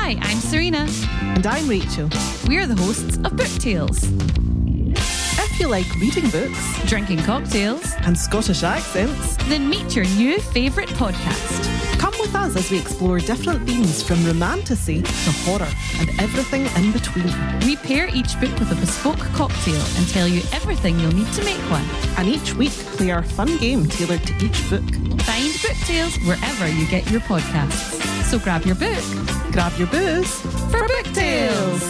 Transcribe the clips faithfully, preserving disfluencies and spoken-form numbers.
Hi, I'm Serena. And I'm Rachel. We're the hosts of Book Tales. If you like reading books Drinking cocktails, and Scottish accents, then meet your new favourite podcast. come with us as we explore different themes from romantasy to horror and everything in between. We pair each book with a bespoke cocktail and tell you everything you'll need to make one. And each week play our fun game tailored to each book. Find Book Tales wherever you get your podcasts. So grab your book Grab your booze for Book Tales.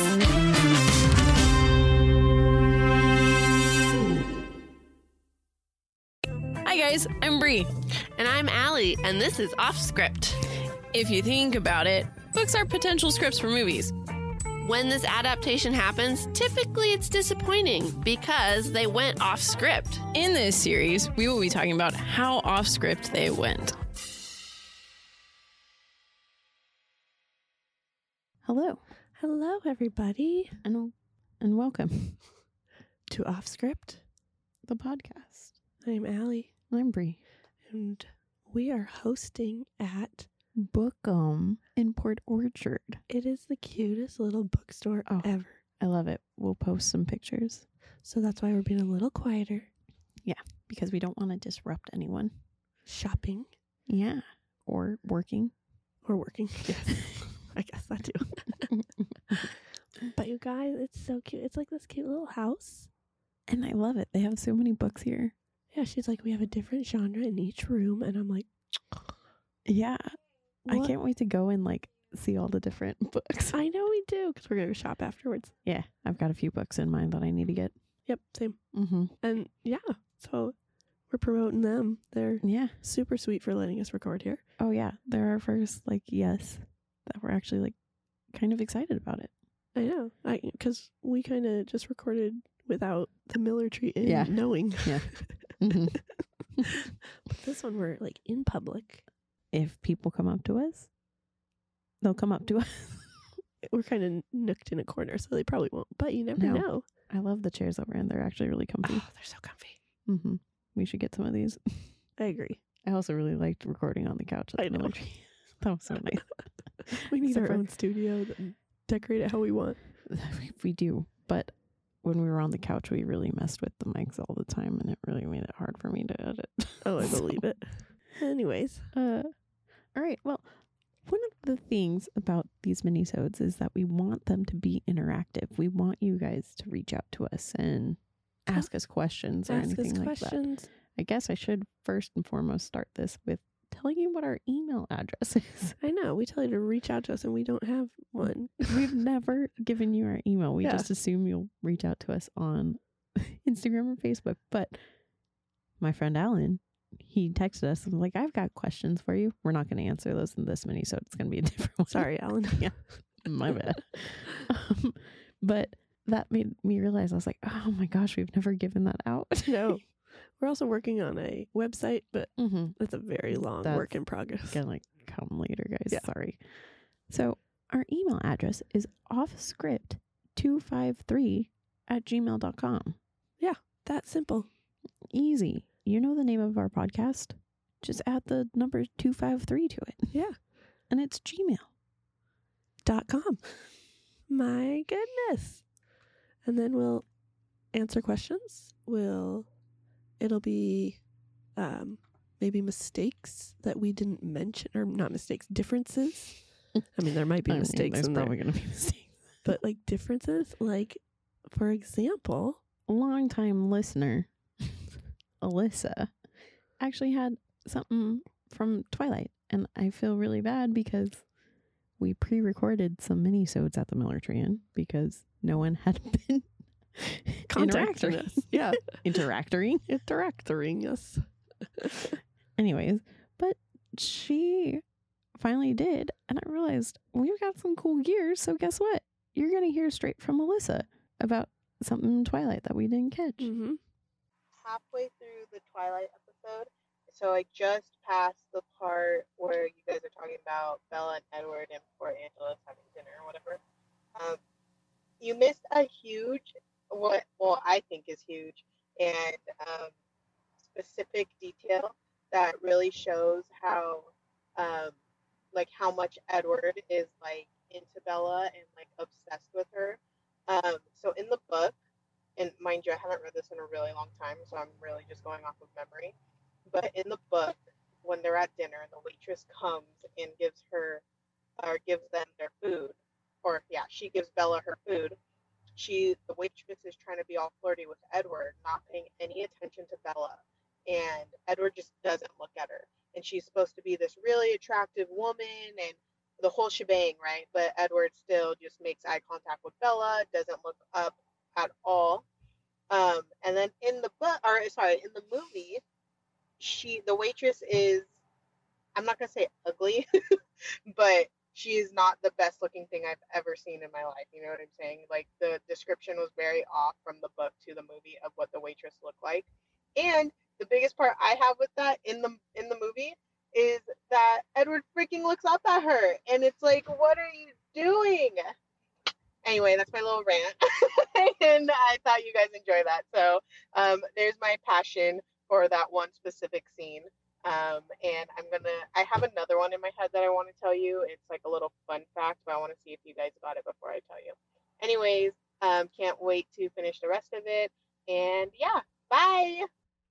Hi guys, I'm Bree. And I'm Allie, and this is Off Script. If you think about it, books are potential scripts for movies. When this adaptation happens, typically it's disappointing because they went off script. In this series, we will be talking about how off script they went. Hello, Hello, everybody, and and welcome to Off Script. to the podcast. I'm Allie, I'm Bree. and we are hosting at. Bookum in Port Orchard. It is the cutest little bookstore Oh. ever. I love it. We'll post some pictures So that's why we're being a little quieter. because we don't want to disrupt anyone. Shopping Yeah, or working. or working. Yes, I guess that too. But you guys, it's so cute. It's like this cute little house. And I love it. They have so many books here. Yeah, she's like, we have a different genre in each room, and I'm like, Yeah. I what? can't wait to go and like see all the different books. I know we do because we're gonna go shop afterwards. Yeah, I've got a few books in mind that I need to get. Yep, same. Mm-hmm. And yeah, so we're promoting them. They're Yeah. super sweet for letting us record here. Oh yeah. They're our first like yes that we're actually like kind of excited about it. I know, I because we kind of just recorded without the Miller tree in Yeah. knowing. Yeah. Mm-hmm. But this one we're like in public. If people come up to us, they'll come up to us. We're kind of nooked in a corner, so they probably won't. But you never No. know. I love the chairs that we're in. They're actually really comfy. Oh, they're so comfy. Mm-hmm. We should get some of these. I agree. I also really liked recording on the couch. At I the Miller know. Tree. That was so nice. We need Except our for- own studio and decorate it how we want. We- we do, but when we were on the couch, we really messed with the mics all the time, and it really made it hard for me to edit. Oh, I So, believe it. Anyways, Uh, all right. Well, one of the things about these minisodes is that we want them to be interactive. We want you guys to reach out to us and ask us questions or ask us anything like that. questions. I guess I should first and foremost start this with telling you what our email address is. I know. We tell you to reach out to us, and we don't have one. We've never given you our email. We Yeah. just assume you'll reach out to us on Instagram or Facebook. But my friend Alan, he texted us and was like, I've got questions for you. We're not going to answer those in this mini, so it's going to be a different one. Sorry, Alan. Yeah. My bad. Um, but that made me realize, I was like, oh my gosh, we've never given that out. No. We're also working on a website, but Mm-hmm. it's a very long That's work in progress. Gonna like come later, guys. Yeah. Sorry. So our email address is offscript two five three at gmail dot com. That simple. Easy. You know the name of our podcast? Just add the number two five three to it. Yeah. And it's Gmail. Dot com. My goodness. And then we'll answer questions. We'll it'll be um maybe mistakes that we didn't mention, or not mistakes, differences. I mean, there might be I mean, mistakes there's in probably there, going to be mistakes. but like differences, like for example, Longtime listener, Alyssa, actually had something from Twilight. And I feel really bad because we pre-recorded some mini-sodes at the Miller Tree Inn because no one had been contacting interacting. us. Yeah. Interacting. Interacting us. Anyways, but she finally did. And I realized we've got some cool gear. So guess what? You're going to hear straight from Alyssa about something in Twilight that we didn't catch. Mm-hmm. Halfway through the Twilight episode, so I just passed the part where you guys are talking about Bella and Edward and Port Angeles having dinner or whatever. Um, you missed a huge, what well I think is huge, and um, specific detail that really shows how, um, like how much Edward is like into Bella and like obsessed with her. Um, so in the book, and mind you, I haven't read this in a really long time, so I'm really just going off of memory. But in the book, when they're at dinner and the waitress comes and gives her, or gives them their food, or yeah, she gives Bella her food. She, the waitress is trying to be all flirty with Edward, not paying any attention to Bella. And Edward just doesn't look at her. And she's supposed to be this really attractive woman and the whole shebang, right? But Edward still just makes eye contact with Bella, doesn't look up at all. Um, and then in the book, or sorry, in the movie, she, the waitress is, I'm not going to say ugly, but she is not the best looking thing I've ever seen in my life. You know what I'm saying? Like, the description was very off from the book to the movie of what the waitress looked like. And the biggest part I have with that in the in the movie is that Edward freaking looks up at her, and it's like, what are you doing? Anyway, that's my little rant, and I thought you guys enjoy that. So um, there's my passion for that one specific scene. Um, and I'm gonna, I have another one in my head that I want to tell you. It's like a little fun fact, but I want to see if you guys got it before I tell you. Anyways, um, can't wait to finish the rest of it. And yeah, bye.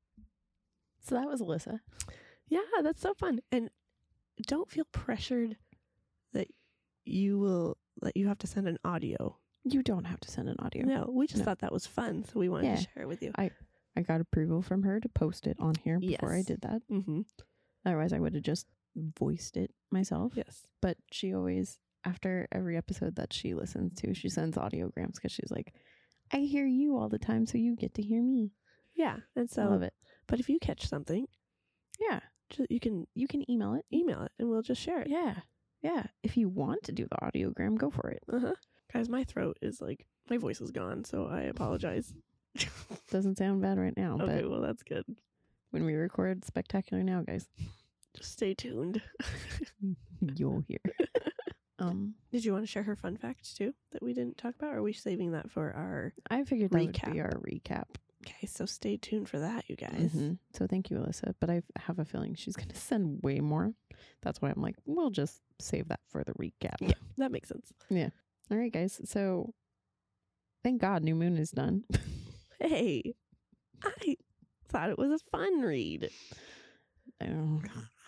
So that was Alyssa. Yeah, that's so fun. And don't feel pressured that you will, that you have to send an audio. You don't have to send an audio. No, we just No. thought that was fun, so we wanted Yeah. to share it with you. I I got approval from her to post it on here before I Yes. did that. Mm-hmm. Otherwise, I would have just voiced it myself. Yes. But she always, after every episode that she listens to, she sends audiograms because she's like, I hear you all the time, so you get to hear me. Yeah, and so, I love it. but if you catch something, Yeah. ju- you can You can email it. email it, and we'll just share it. Yeah. Yeah. If you want to do the audiogram, go for it. Uh-huh. Guys, my throat is like, my voice is gone, so I apologize. Doesn't sound bad right now, Okay, but well, that's good. when we record Spectacular Now, guys, Just stay tuned. you'll hear. um, Did you want to share her fun fact, too, that we didn't talk about, or are we saving that for our... I figured that would be Recap. our recap. Okay, so stay tuned for that, you guys. Mhm. So thank you, Alyssa. But I have a feeling she's going to send way more. That's why I'm like, we'll just save that for the recap. Yeah, that makes sense. All right, guys. So thank God New Moon is done. Hey, I thought it was a fun read. Oh.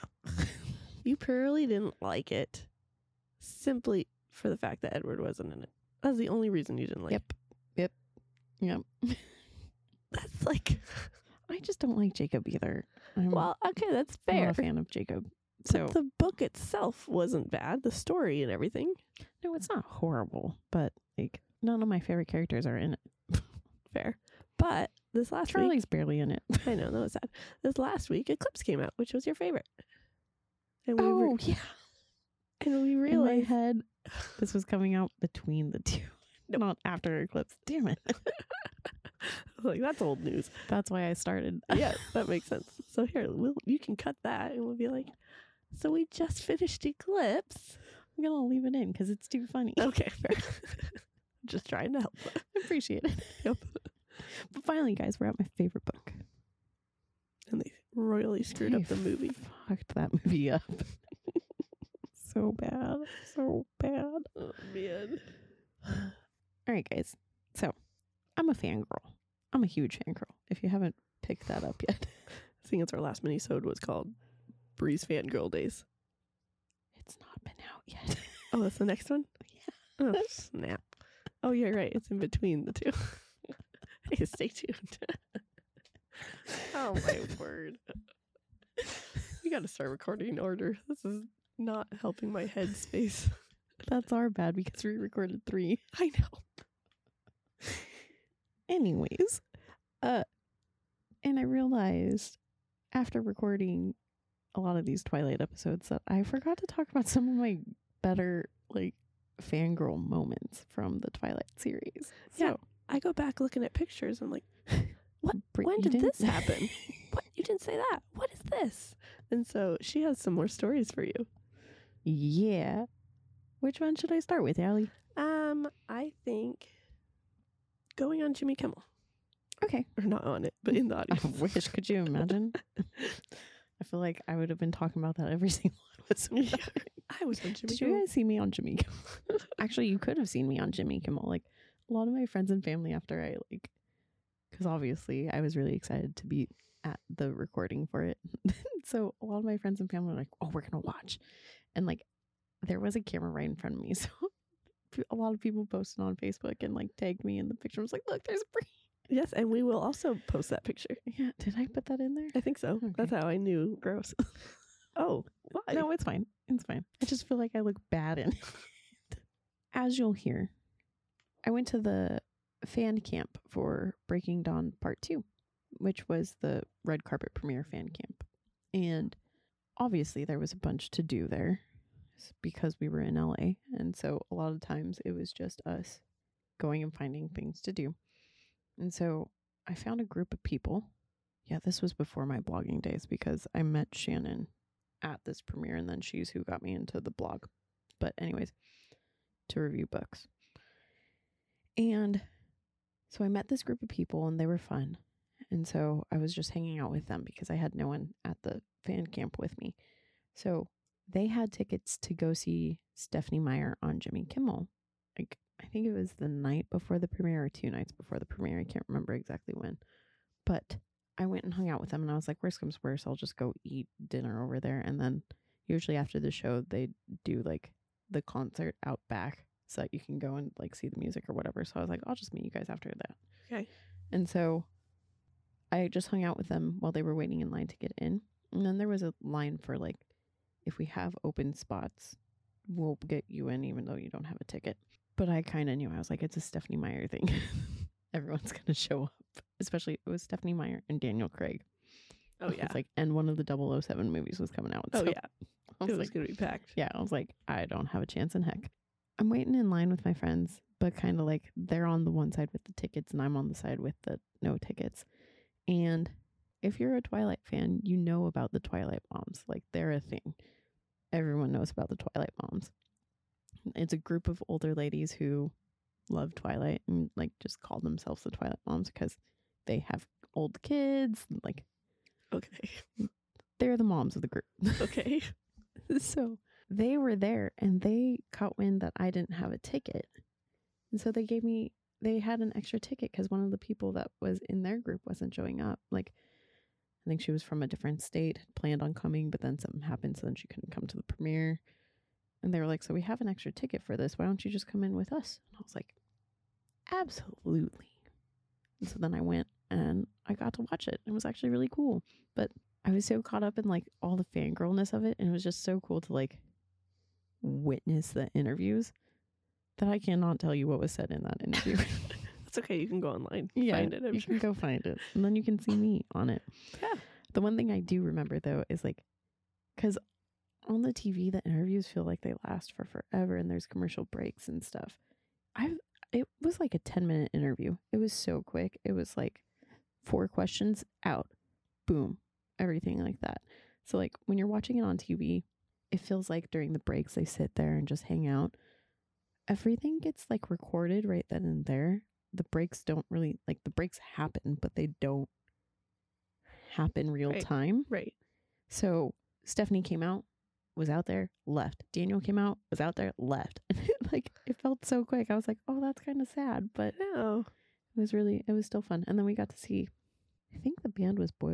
You purely didn't like it simply for the fact that Edward wasn't in it. That's the only reason you didn't like Yep. it. Yep. That's like, I just don't like Jacob either. I'm, well, okay, that's I'm fair. not a fan of Jacob. But So the book itself wasn't bad. The story and everything. no, it's not horrible, but like none of my favorite characters are in it. Fair. But this last week, Charlie's barely in it. I know, that was sad. This last week, Eclipse came out, which was your favorite. And we, Oh re- yeah. and we In my realized, head, this was coming out between the two, not after Eclipse. Damn it. like, that's old news. That's why I started. Yeah, that makes sense. So here, we'll, you can cut that and we'll be like, so we just finished Eclipse. I'm gonna leave it in because it's too funny. Okay, fair. Just trying to help. I appreciate it. Yep. But finally, guys, we're at my favorite book. And they royally screwed They up the movie. Fucked that movie up. So bad. So bad. Oh, man. All right, guys. So I'm a fangirl. I'm a huge fangirl. If you haven't picked that up yet, Seeing as our last mini-sode was called Breeze Fangirl Days. it's not been out yet. Oh, that's the next one? Yeah. Oh, snap. Oh, you're right. It's in between the two. Hey, stay tuned. Oh, my word. We got to start recording in order. This is not helping my headspace. That's our bad because we recorded three. I know. Anyways, uh, and I realized after recording a lot of these Twilight episodes that I forgot to talk about some of my better, like, fangirl moments from the Twilight series. Yeah. So, I go back looking at pictures. I'm like, what? Brit- when you did didn't- this happen? What? You didn't say that. What is this? And so she has some more stories for you. Yeah. Which one should I start with, Allie? Um, I think going on Jimmy Kimmel. Okay. Or not on it, but in the I audience. wish. Could you imagine? I feel like I would have been talking about that every single episode. Yeah. I was on Jimmy Did you Kimmel. guys see me on Jimmy Kimmel? Actually, you could have seen me on Jimmy Kimmel. Like a lot of my friends and family after I like, because obviously I was really excited to be at the recording for it. So a lot of my friends and family were like, oh, we're going to watch. And like, there was a camera right in front of me. So a lot of people posted on Facebook and like tagged me in the picture. I was like, look, there's Brie. Yes, and we will also post that picture. Yeah. Did I put that in there? I think so. Okay. That's how I knew. Gross. Oh, why? No, it's fine. It's fine. I just feel like I look bad in it. As you'll hear, I went to the fan camp for Breaking Dawn Part two, which was the red carpet premiere fan camp. And obviously there was a bunch to do there because we were in L A. And so a lot of times it was just us going and finding things to do. And so I found a group of people. Yeah, this was before my blogging days because I met Shannon at this premiere and then she's who got me into the blog. But anyways, to review books. And so I met this group of people and they were fun. And so I was just hanging out with them because I had no one at the fan camp with me. So they had tickets to go see Stephenie Meyer on Jimmy Kimmel. Like, I think it was the night before the premiere or two nights before the premiere. I can't remember exactly when. But I went and hung out with them and I was like, worst comes worst, I'll just go eat dinner over there. And then usually after the show, they do like the concert out back so that you can go and like see the music or whatever. So I was like, I'll just meet you guys after that. Okay. And so I just hung out with them while they were waiting in line to get in. And then there was a line for like, if we have open spots, we'll get you in even though you don't have a ticket. But I kind of knew. I was like, it's a Stephenie Meyer thing. Everyone's going to show up. Especially it was Stephenie Meyer and Daniel Craig. Oh, yeah. It's like, and one of the double oh seven movies was coming out. Oh, so yeah. I It was was like, going to be packed. yeah, I was like, I don't have a chance in heck. I'm waiting in line with my friends, but kind of like they're on the one side with the tickets and I'm on the side with the no tickets. And if you're a Twilight fan, you know about the Twilight moms. Like, they're a thing. Everyone knows about the Twilight moms. It's a group of older ladies who love Twilight and like just call themselves the Twilight moms because they have old kids. Like, Okay. they're the moms of the group. Okay. So they were there and they caught wind that I didn't have a ticket. And so they gave me, they had an extra ticket because one of the people that was in their group wasn't showing up. Like, I think she was from a different state, had planned on coming, but then something happened, so then she couldn't come to the premiere. And they were like, so we have an extra ticket for this. Why don't you just come in with us? And I was like, absolutely. And so then I went and I got to watch it. It was actually really cool. But I was so caught up in like all the fangirlness of it. And it was just so cool to like witness the interviews that I cannot tell you what was said in that interview. That's okay. You can go online. Yeah, Find it, I'm you sure. can go find it. And then you can see me on it. Yeah. The one thing I do remember though is like, because on the T V, the interviews feel like they last for forever and there's commercial breaks and stuff. I've, it was like a ten minute interview. It was so quick. It was like four questions out, boom, everything like that. So like when you're watching it on T V, it feels like during the breaks, they sit there and just hang out. Everything gets like recorded right then and there. The breaks don't really, like the breaks happen, but they don't happen real Right. time. Right. So Stephenie came out, was out there, left. Daniel came out, was out there, left. And it, like, it felt so quick. I was like, oh, that's kind of sad, but No. it was really, it was still fun. And then we got to see, I think the band was Boy,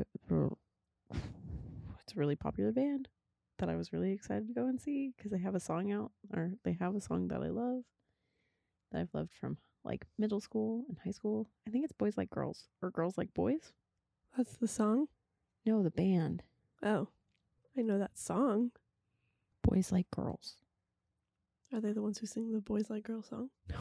it's a really popular band that I was really excited to go and see because they have a song out, or they have a song that I love, that I've loved from like middle school and high school. I think it's Boys Like Girls or Girls Like Boys. That's the song? No, the band. Oh. I know that song. Boys Like Girls. Are they the ones who sing the Boys Like Girls song? No.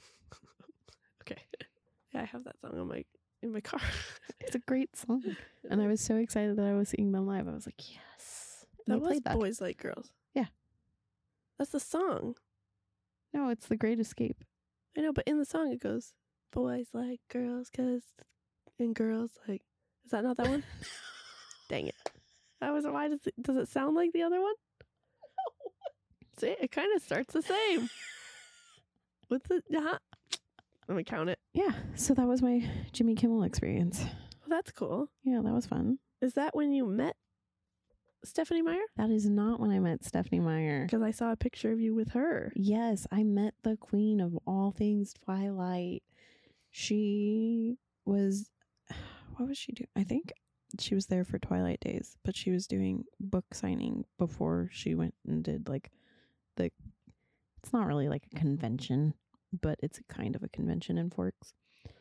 Okay. Yeah, I have that song on my in my car. It's a great song. And I was so excited that I was seeing them live. I was like, yes. And That they was played that. Boys Like Girls. Yeah. That's the song. No, it's The Great Escape. I know, but in the song it goes, boys like girls, cause, and girls like, is that not that one? Dang it. I was, why does it, does it sound like the other one? No. See, it kind of starts the same. What's it? Uh-huh. Let me count it. Yeah. So that was my Jimmy Kimmel experience. Well, that's cool. Yeah, that was fun. Is that when you met Stephanie Meyer? That is not when I met Stephanie Meyer. Because I saw a picture of you with her. Yes, I met the queen of all things Twilight. She was, what was she doing? I think she was there for Twilight Days, but she was doing book signing before she went and did like the, it's not really like a convention, but it's a kind of a convention in Forks.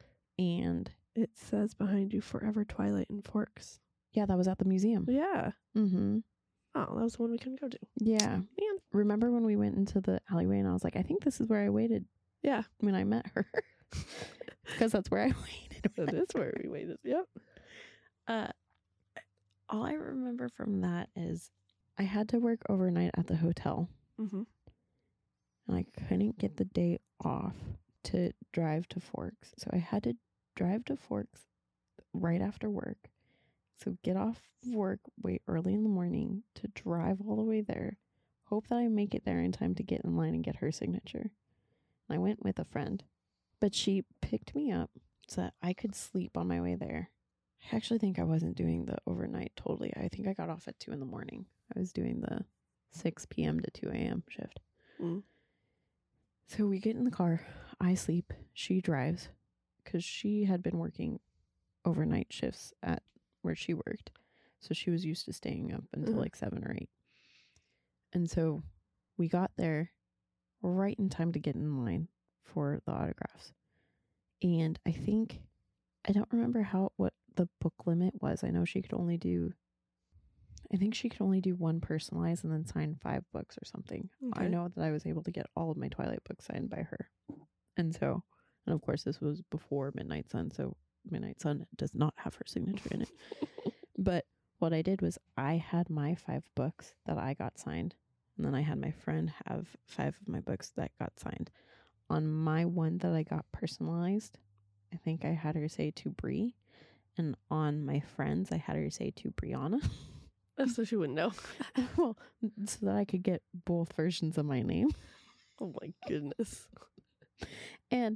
And It says behind you, Forever Twilight in Forks. yeah, that was at the museum. Yeah. Mm-hmm. Oh, that was the one we couldn't go to. Yeah. Man. Remember when we went into the alleyway and I was like, I think this is where I waited Yeah. when I met her. Because that's where I waited. That is where we waited. Yep. Uh, all I remember from that is I had to work overnight at the hotel Mm-hmm. and I couldn't get the day off to drive to Forks. So I had to drive to Forks right after work. So get off work, wait early in the morning to drive all the way there, hope that I make it there in time to get in line and get her signature. And I went with a friend, but she picked me up so that I could sleep on my way there. I actually think I wasn't doing the overnight totally. I think I got off at two in the morning. I was doing the six p.m. to two a.m. shift. Mm. So we get in the car. I sleep. She drives because she had been working overnight shifts at where she worked. So she was used to staying up until Mhm. like seven or eight. And so we got there right in time to get in line for the autographs. And I think, I don't remember how, what the book limit was. I know she could only do, I think she could only do one personalized and then sign five books or something. I Okay. know that I was able to get all of my Twilight books signed by her. And so, and of course this was before Midnight Sun, so Midnight Sun does not have her signature in it. But what I did was I had my five books that I got signed, and then I had my friend have five of my books that got signed. On my one that I got personalized, I think I had her say to Bree, and on my friends I had her say to Brianna. So she wouldn't know. Well, so that I could get both versions of my name. Oh my goodness. And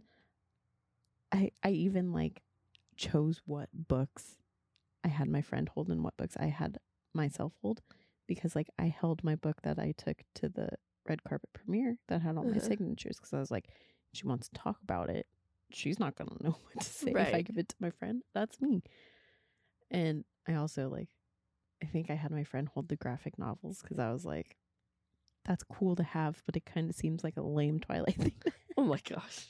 I I even like chose what books I had my friend hold and what books I had myself hold, because like I held my book that I took to the red carpet premiere that had all my Uh-huh. signatures, because I was like, she wants to talk about it. She's not gonna know what to say if I Right. give it to my friend. That's me. And I also like, I think I had my friend hold the graphic novels because I was like, that's cool to have, but it kind of seems like a lame Twilight thing. Oh my gosh.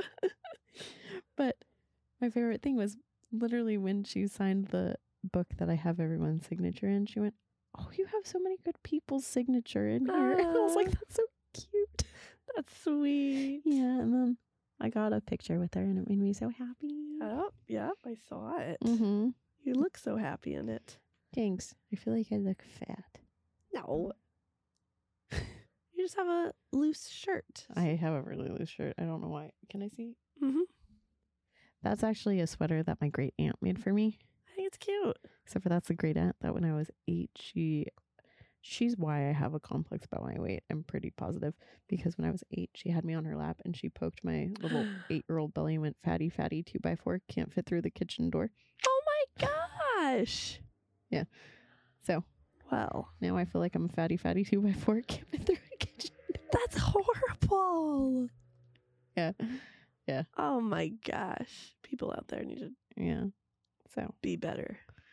But my favorite thing was literally when she signed the book that I have everyone's signature in, she went, "Oh, you have so many good people's signature in here." And I was like, Aw. that's so cute. That's sweet. Yeah, and then I got a picture with her and it made me so happy. Oh, yeah, I saw it. Mm-hmm. You look so happy in it. Thanks. I feel like I look fat. No. You just have a loose shirt. I have a really loose shirt. I don't know why. Can I see? Mm-hmm. That's actually a sweater that my great aunt made for me. I think it's cute. Except for that's the great aunt that when I was eight, she she's why I have a complex about my weight. I'm pretty positive, because when I was eight, she had me on her lap and she poked my little eight year old belly and went, "Fatty, fatty, two by four, can't fit through the kitchen door." Oh my gosh. So Well, now I feel like I'm a fatty, fatty, two by four, can't fit through the kitchen door. that's horrible. Yeah. Oh my gosh. People out there need to Yeah. So be better.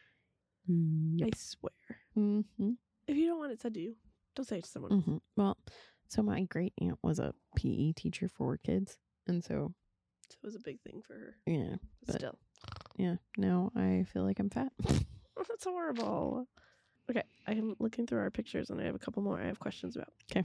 yep. I swear. Mm-hmm. If you don't want it said to you, don't say it to someone. Mm-hmm. Well, so my great aunt was a P E teacher for kids, and so So it was a big thing for her. yeah, But But- still. yeah. Now I feel like I'm fat. That's horrible. Okay, I'm looking through our pictures and I have a couple more I have questions about. 'Kay.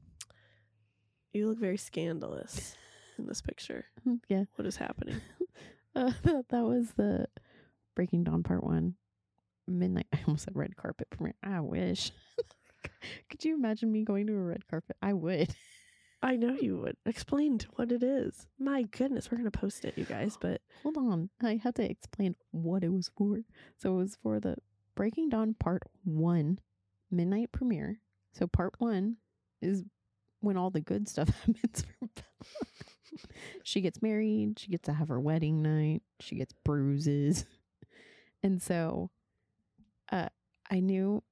You look very scandalous in this picture. Yeah. What is happening? Uh, that, that was the Breaking Dawn part one. Midnight. I almost said red carpet premiere. I wish. Could you imagine me going to a red carpet? I would. I know you would. Explain to what it is. My goodness, we're going to post it, you guys, but Hold on. I had to explain what it was for. So it was for the Breaking Dawn part one midnight premiere. So part one is when all the good stuff happens for Bella. She gets married. She gets to have her wedding night. She gets bruises. And so uh, I knew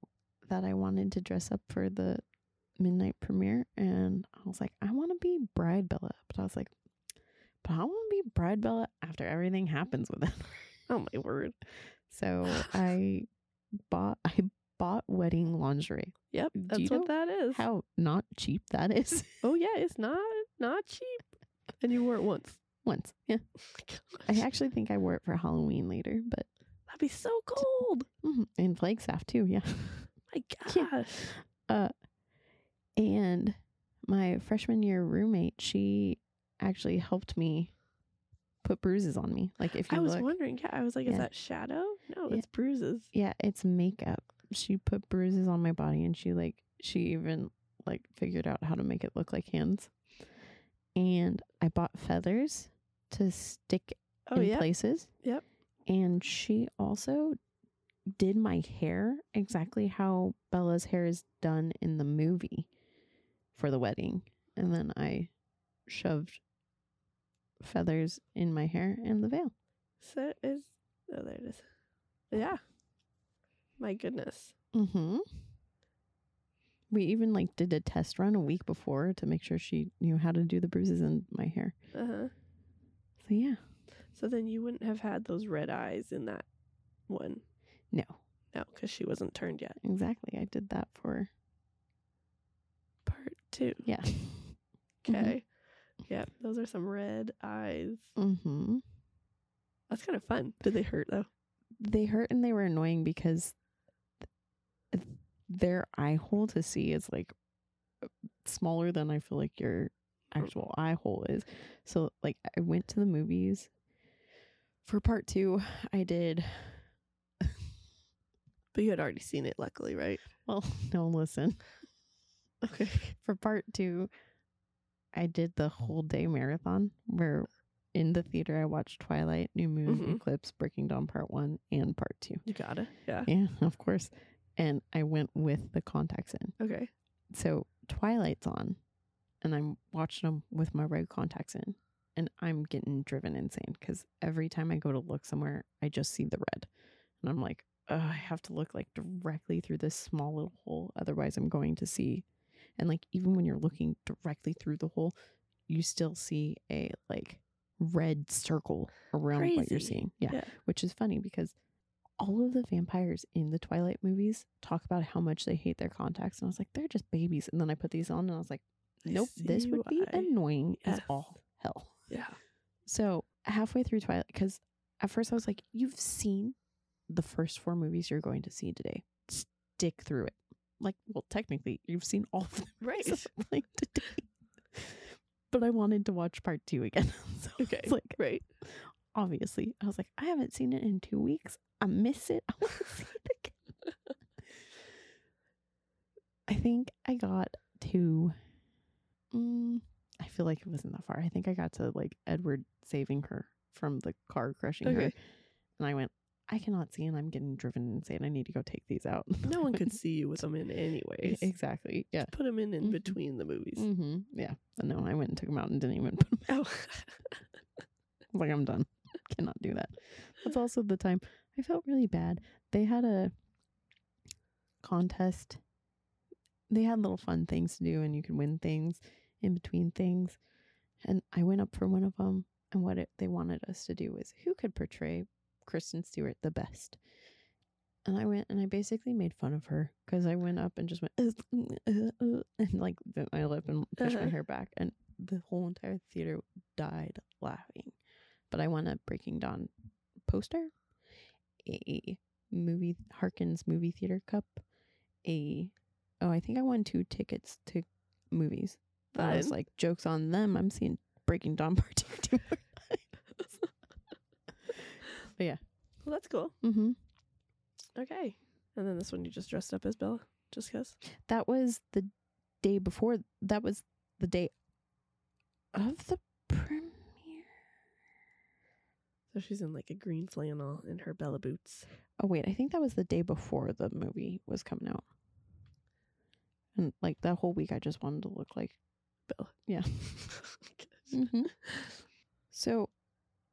that I wanted to dress up for the midnight premiere, and I was like, I want to be Bride Bella, but I was like, but I want to be Bride Bella after everything happens with it. Oh my word. So I bought I bought wedding lingerie. Yep, Do that's you what know that is. How not cheap that is. Oh yeah, it's not not cheap. And you wore it once. Once, yeah. Gosh, I actually think I wore it for Halloween later, but that'd be so cold. mhm, in Flagstaff too, yeah. My Yeah. gosh. Uh, and my freshman year roommate, she actually helped me put bruises on me. Like if you I was look, wondering, yeah, I was like, is Yeah. that shadow? No, Yeah. it's bruises. yeah, it's makeup. She put bruises on my body, and she like she even like figured out how to make it look like hands. And I bought feathers to stick Oh in yeah. places. Yep. And she also did my hair exactly how Bella's hair is done in the movie for the wedding. And then I shoved feathers in my hair and the veil. So is oh there it is. Yeah. My goodness. Mm-hmm. We even like did a test run a week before to make sure she knew how to do the bruises in my hair. Uh-huh. So yeah. So then you wouldn't have had those red eyes in that one. No, No, because she wasn't turned yet. exactly. I did that for Part two. yeah. Okay. Yep. Those are some red eyes. Mm-hmm. That's kind of fun. Did they hurt though? They hurt and they were annoying because th- their eye hole to see is like smaller than I feel like your actual eye hole is. So like I went to the movies for part two. I did But you had already seen it, luckily, right? well, no, listen. Okay. For part two, I did the whole day marathon where in the theater I watched Twilight, New Moon, Mhm. Eclipse, Breaking Dawn part one and part two. You got it. Yeah. Yeah, of course. And I went with the contacts in. Okay. So Twilight's on and I'm watching them with my red contacts in, and I'm getting driven insane because every time I go to look somewhere, I just see the red. And I'm like, "Ugh, I have to look like directly through this small little hole. Otherwise I'm going to see. And like, even when you're looking directly through the hole, you still see a like red circle around what you're Crazy. seeing. Yeah. Yeah. Which is funny because all of the vampires in the Twilight movies talk about how much they hate their contacts. And I was like, they're just babies. And then I put these on and I was like, I nope, this see would be why. annoying as Yes. all hell. Yeah. So halfway through Twilight, because at first I was like, you've seen the first four movies you're going to see today. Stick through it. Like, well, technically, you've seen all of them Right. like today. But I wanted to watch part two again. So Okay. it's like, Right. obviously, I was like, I haven't seen it in two weeks. I miss it. I want to see it again. I think I got to, mm, I feel like it wasn't that far. I think I got to like Edward saving her from the car crushing her. Okay. And I went, I cannot see and I'm getting driven insane. I need to go take these out. No one could see you with them in anyways. Exactly. Yeah. Put them in in Mhm. between the movies. Mm-hmm. Yeah. But no, I went and took them out and didn't even put them. Oh. I was like, I'm done. Cannot do that. That's also the time I felt really bad. They had a contest. They had little fun things to do, and you could win things in between things. And I went up for one of them, and what it, they wanted us to do was who could portray Kristen Stewart the best. And I went and I basically made fun of her because I went up and just went uh, uh, uh, and like bit my lip and pushed my Uh-huh. hair back, and the whole entire theater died laughing. But I won a Breaking Dawn poster, a movie Harkins movie theater cup, a oh I think I won two tickets to movies. But I was Fun. like, jokes on them. I'm seeing Breaking Dawn part two two more times. But yeah. Well, that's cool. Mm-hmm. Okay. And then this one you just dressed up as Bella, just because. That was the day before. That was the day of the premiere. So she's in like a green flannel in her Bella boots. Oh wait, I think that was the day before the movie was coming out. And like that whole week, I just wanted to look like Bella. yeah. Gosh. Mm-hmm. So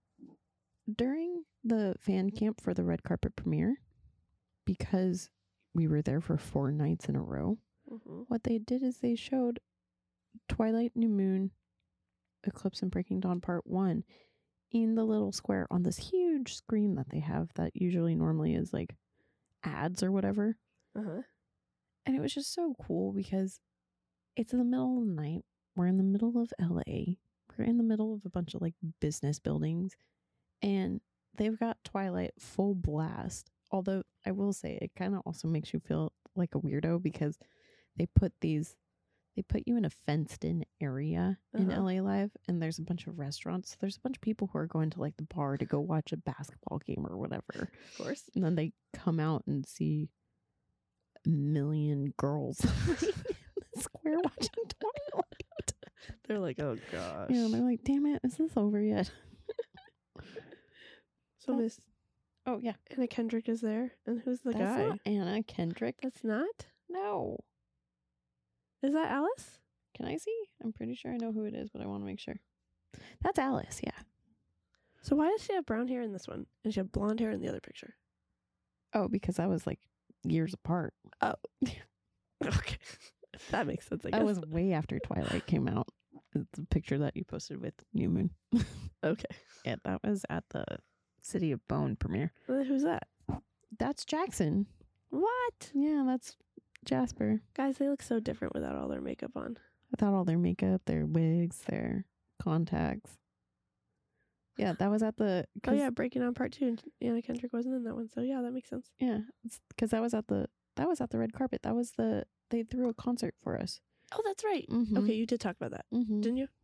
during the fan camp for the red carpet premiere, because we were there for four nights in a row. Mm-hmm. What they did is they showed Twilight, New Moon, Eclipse, and Breaking Dawn Part one in the little square on this huge screen that they have that usually normally is like ads or whatever. Uh-huh. And it was just so cool because it's in the middle of the night. We're in the middle of L A. We're in the middle of a bunch of like business buildings. And they've got Twilight full blast. Although I will say it kind of also makes you feel like a weirdo because they put these, they put you in a fenced in area in Uh-huh. L A Live, and there's a bunch of restaurants. So there's a bunch of people who are going to like the bar to go watch a basketball game or whatever. Of course. And then they come out and see a million girls in the square watching Twilight. They're like, oh gosh. Yeah, they're like, damn it, is this over yet? So Miss Oh, yeah. Anna Kendrick is there. And who's the That's guy? not Anna Kendrick. That's not? No. Is that Alice? Can I see? I'm pretty sure I know who it is, but I want to make sure. That's Alice, yeah. So why does she have brown hair in this one? And she have blonde hair in the other picture? Oh, because that was like years apart. Okay. That makes sense, I guess. That was way after Twilight came out. It's a picture that you posted with New Moon. Okay. Yeah, that was at the City of Bone premiere. Well, who's that? That's Jackson. What? Yeah, that's Jasper. Guys, they look so different without all their makeup on. Without all their makeup, their wigs, their contacts. Yeah, that was at the... Oh, yeah, Breaking On Part two. And Anna Kendrick wasn't in that one. So, yeah, that makes sense. Yeah, because that was at the... That was at the red carpet. That was the... They threw a concert for us. Oh, that's right. Mm-hmm. Okay, you did talk about that, Mm-hmm. didn't you?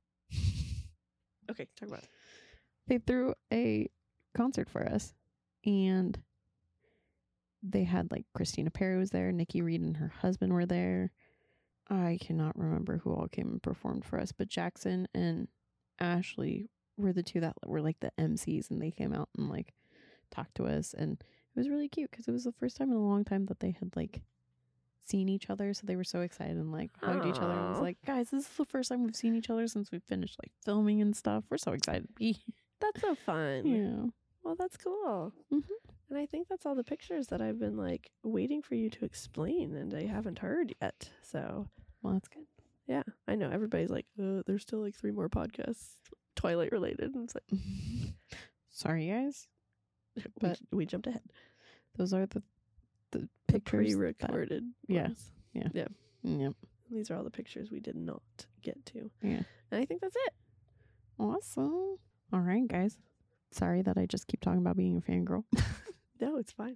Okay, talk about it. They threw a concert for us, and they had like Christina Perri was there, Nikki Reed and her husband were there. I cannot remember who all came and performed for us, but Jackson and Ashley were the two that were like the M Cs, and they came out and like talked to us, and it was really cute because it was the first time in a long time that they had like seen each other, so they were so excited and like hugged each other and was Aw. like, guys, this is the first time we've seen each other since we finished like filming and stuff. We're so excited to be That's so fun. yeah. Well, that's cool. Mhm. And I think that's all the pictures that I've been like waiting for you to explain, and I haven't heard yet. So, Well, that's good. yeah, I know everybody's like, uh, there's still like three more podcasts Twilight related. And it's like, Sorry, guys. we, But- we jumped ahead. Those are the the The pictures. that- pre-recorded. yeah. ones. Yep. These are all the pictures we did not get to. Yeah. And I think that's it. Awesome. All right, guys. Sorry that I just keep talking about being a fangirl. No, it's fine.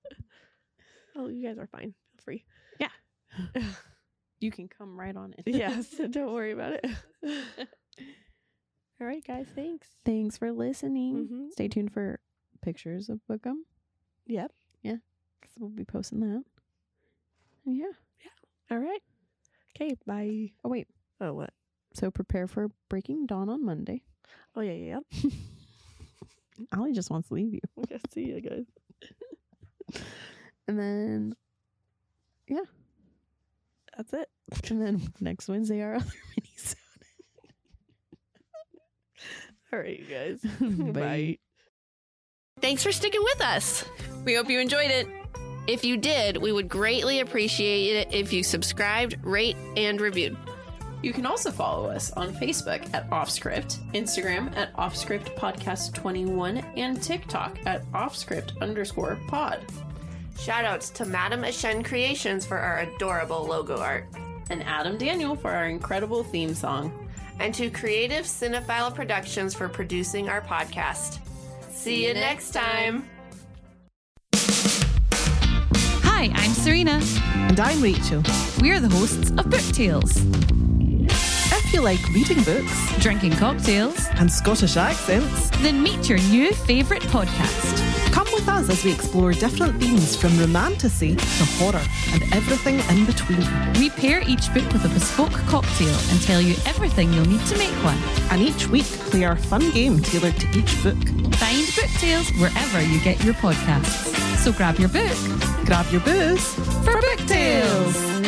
Oh, you guys are fine. Feel free. You can come right on in. Yes, don't worry about it. All right, guys. Thanks. Thanks for listening. Mhm. Stay tuned for pictures of Bookham, Yep. because we'll be posting that. And yeah. All right. Okay. Bye. Oh, wait. Oh, what? So prepare for Breaking Dawn on Monday. Oh, yeah, yeah, yeah. Allie just wants to leave you. Okay, see you guys. And then, That's it. and then next Wednesday, our other minisode. All right, you guys. Bye. Bye. Thanks for sticking with us. We hope you enjoyed it. If you did, we would greatly appreciate it if you subscribed, rate, and reviewed. You can also follow us on Facebook at Offscript, Instagram at Offscript Podcast twenty-one, and TikTok at Offscript underscore pod. Shoutouts to Madame Ashen Creations for our adorable logo art. And Adam Daniel for our incredible theme song. And to Creative Cinephile Productions for producing our podcast. See you next time. Hi, I'm Serena. And I'm Rachel. We're the hosts of Book Tales, If you like reading books drinking cocktails, and Scottish accents, then meet your new favourite podcast. come with us as we explore different themes from romantasy to horror and everything in between. We pair each book with a bespoke cocktail and tell you everything you'll need to make one. And each week, play our fun game tailored to each book. Find Book Tales wherever you get your podcasts. So grab your book Grab your booze for Book Tales.